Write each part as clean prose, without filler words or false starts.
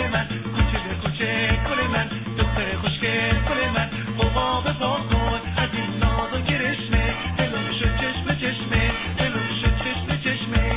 من، کوچه به کوچه گل من، دختر خوشگل گل من، حقوق پا کن از این ناز و گرشمه، دلم شد چشم چشمه، دلم شد چشم چشمه.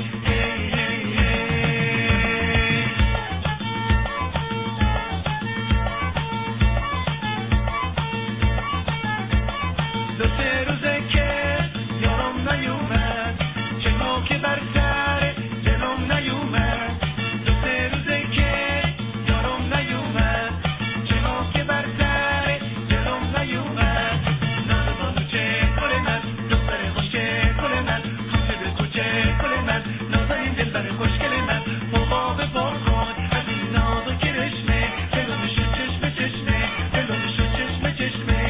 دو سه روزه که یارم نیومد، چه نوکه بر سر دلم نیومد. دو سه روزه که یارم نیومد، چه نوکه بر سر دلم نیومد. ناز بانوچه گل من، دختر خوشگل گل من، کوچه به کوچه گل من، نازنین دلبر خوشگل من، حقوق پا کن از این ناز و کرشمه، دلم شد چشم چشمه، دلم شد چشم چشمه.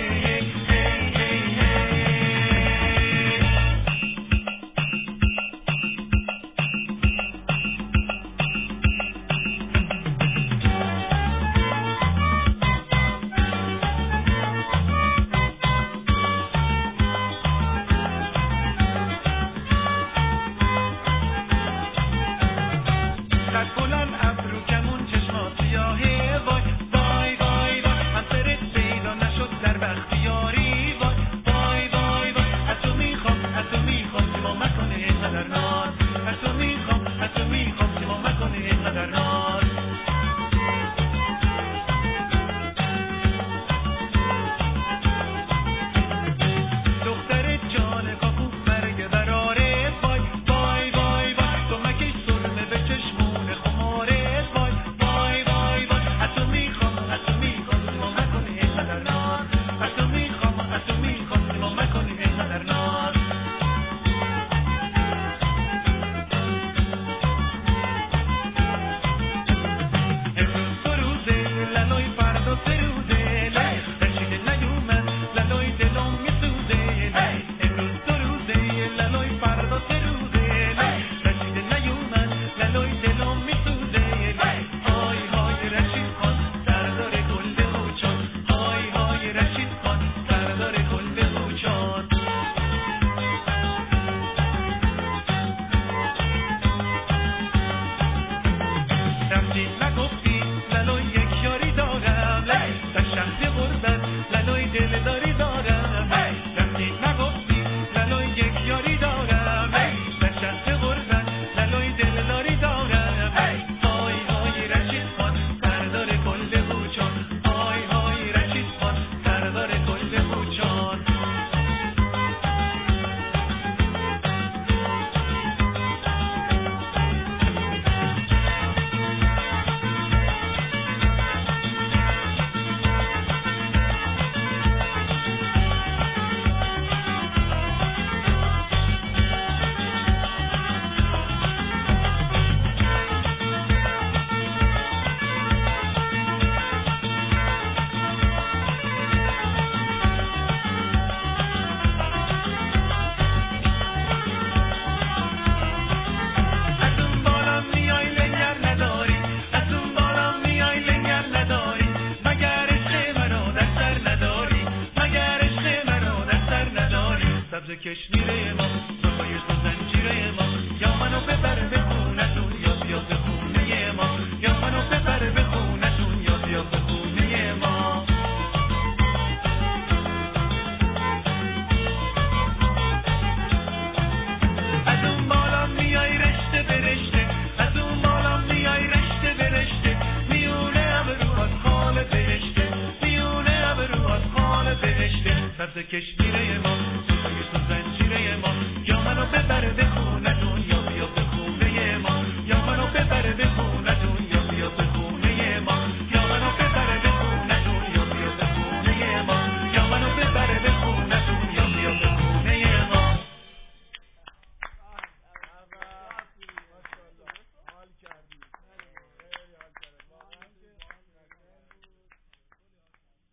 قد بلند ابرو کمون چشمات سیاهه، وای وای وای وای همسرت پیدا نشد در بختیاری، وای وای وای وای از تو میخوام سیما مکنه اینقدر ناز، از تو میخوام سیما مکنه اینقدر ناز. دختر جان کاکو برگ براره، وای وای وای وای کمکش سرمه به چشمون خماره، وای وای وای وای از تو میخوام سیما مکنه اینقدر ناز، از تو میخوام سیما مکنه اینقدر ناز. امروز دو روزه لالای فردا سه روزه، رشید نیومد لالای دلم میسوزه. امروز دو روزه لالای فردا سه روزه، رشید نیومد لالای دلم میسوزه. های های رشید خان سردار گل خوچان، های های رشید خان سردار گل خوچان. رفتی نگفتی لالای یک یاری دارم، در شهر غربت لالای دلداری دارم. رفتی نگفتی لالای یک یاری دارم، در شهر غربت لالای دلداری دارم. های های رشید خان سردار گل خوچان، های های رشید خان سردار گل خوچان. از اون بالا میای لنگر نداری، از اون بالا میای لنگر نداری، مگر عشق مرا در سر نداری، مگر عشق مرا در سر نداری. سبز کشمیره ما، صفای تو زنجیره ما، یا منو ببر به خونتون یا بیا به خونه ما، یا منو ببر به خونتون یا بیا به خونه ما. از اون بالا میای رشته به رشته، از اون بالا میای رشته به رشته، میونه ابرو از خال بهشته، میونه ابرو از خال بهشته. سبز کشمیره ما،